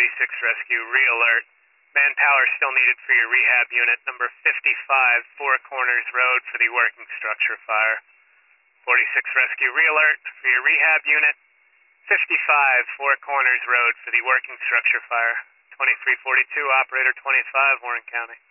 Rescue, re-alert. Manpower still needed for your rehab unit, number 55, Four Corners Road for the working structure fire. 46 Rescue, re-alert for your rehab unit, 55, Four Corners Road for the working structure fire. 2342, Operator 25, Warren County.